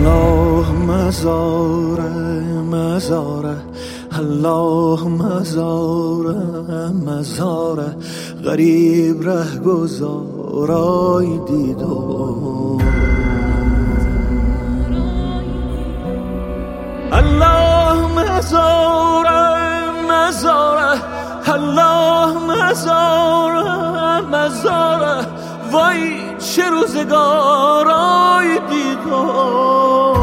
الله مزاره مزاره، الله مزاره مزاره، غریب ره گذارای دیدم. الله مزاره مزاره، الله مزاره مزاره، وای چه روزگارای دیدم.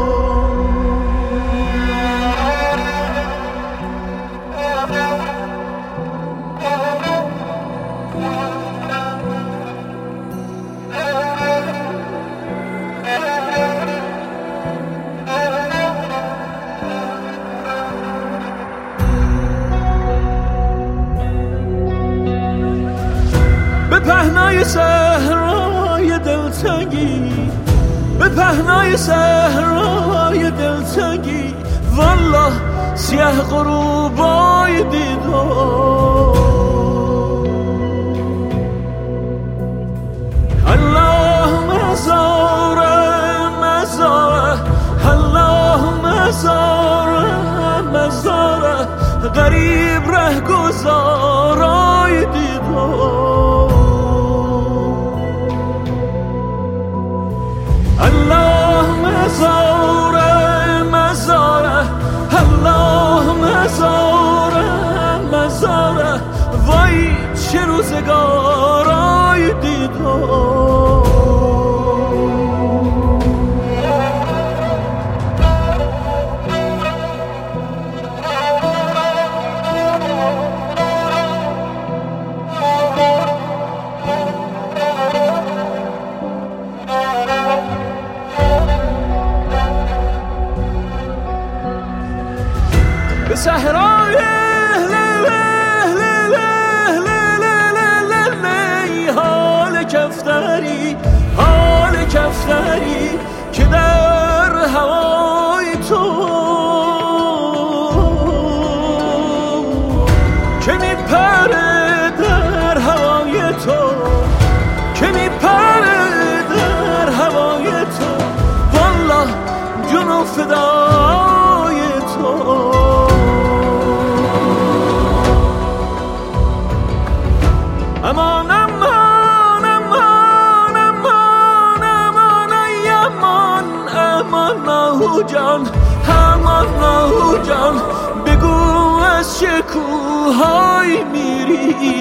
به پهنای صحرای دلتنگی، به پهنای صحرای دلتنگی، والله سیاه غروبای دیدم. الله مزاره مزاره، الله مزاره مزاره، غریب ره گذارای دیدم. الله مزاره مزاره، الله مزاره مزاره، وای چه روزگارای دیدم. به صحرای حال کفتری، حال کفتری که در هوای تو، که میپره در هوای تو، که میپره در هوای تو، والله جون فدای تو. امان امان امان امان امان ای امان امان نهو جان، امان نهو جان، بگو از چه کوه‌های میری.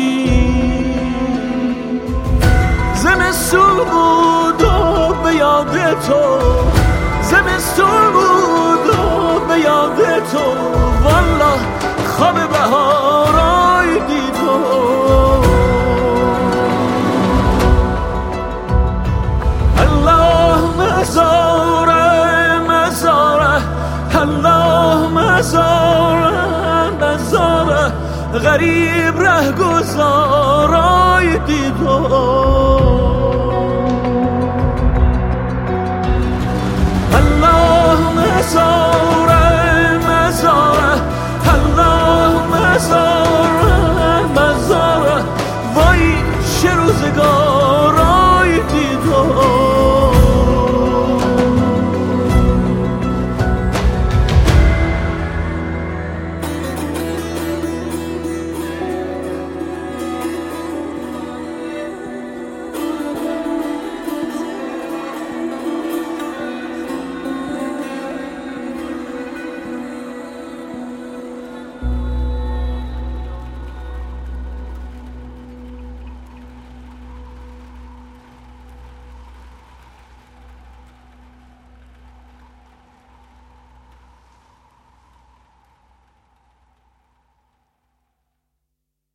زمستون بود و به یاد تو، زمستون بود و به یاد تو، والله خواب بهارای دیدم. مزاره مزاره، الله مزاره مزاره، غریب ره گذارای دیدم.